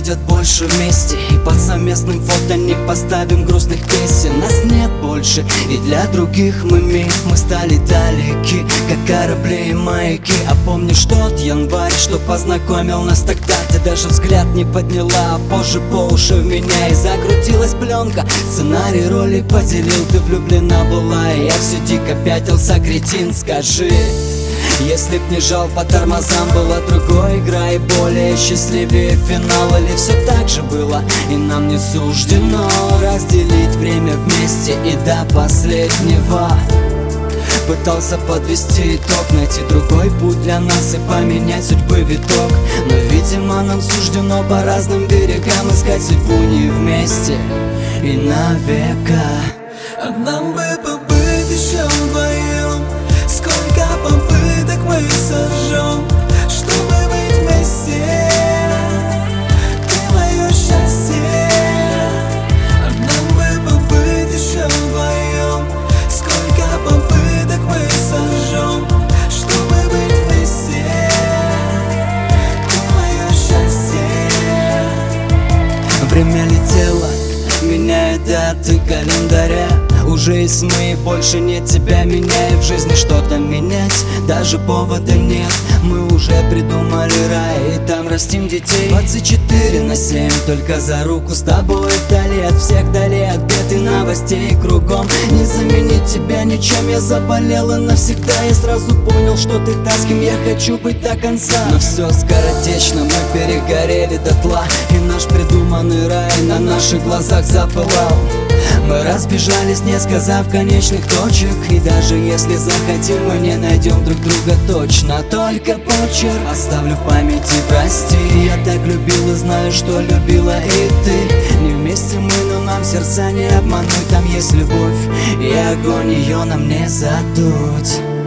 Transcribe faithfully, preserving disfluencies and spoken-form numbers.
будет больше вместе, и под совместным фото не поставим грустных песен. Нас нет больше, и для других мы миг. Мы стали далеки, как корабли и маяки. А помнишь тот январь, что познакомил нас тогда? Ты даже взгляд не подняла, а позже по уши в меня и закрутилась пленка. Сценарий роли поделил, ты влюблена была, и я все дико пятился, кретин, скажи. Если б не жал по тормозам, была другой игра и более счастливее финал. Или все так же было, и нам не суждено разделить время вместе и до последнего. Пытался подвести итог, найти другой путь для нас и поменять судьбы виток. Но, видимо, нам суждено по разным берегам искать судьбу не вместе и навека. А нам бы побыть еще вдвоем. Сколько попыток мы сожжем, чтобы быть вместе. Ты мое счастье. А нам бы побыть еще вдвоем. Сколько попыток мы сожжем, чтобы быть вместе. Ты мое счастье. Время летело, меняет даты календаря. Уже и смы, больше нет тебя, меняя в жизни что-то менять. Даже повода нет, мы уже придумали рай, и там растим детей двадцать четыре на семь, только за руку с тобой вдали от всех, вдали от бед и новостей кругом. Не заменить тебя ничем, я заболела навсегда. Я сразу понял, что ты та, с кем я хочу быть до конца. Но все скоротечно, мы перегорели дотла, и наш придуманный рай на наших глазах запылал. Мы разбежались, не сказав конечных точек, и даже если захотим, мы не найдем друг друга точно. Только почерк оставлю в памяти, прости. Я так любил и знаю, что любила и ты. Не вместе мы, но нам сердца не обмануть. Там есть любовь и огонь, ее нам не задуть.